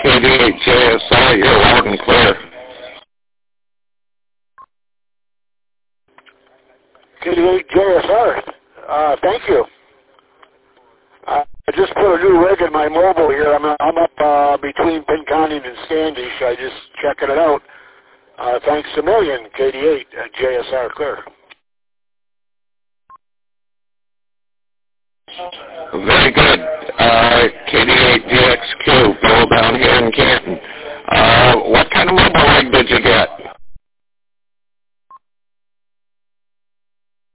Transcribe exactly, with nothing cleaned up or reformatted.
K D eight J S R, you're loud and clear. K D eight J S R, uh, thank you. Uh, I just put a new rig in my mobile here. I'm, I'm up uh, between Pinconning and Standish. I just checking it out. Uh, thanks a million, K D eight uh, J S R clear. Very good. Uh, K D eight D X Q.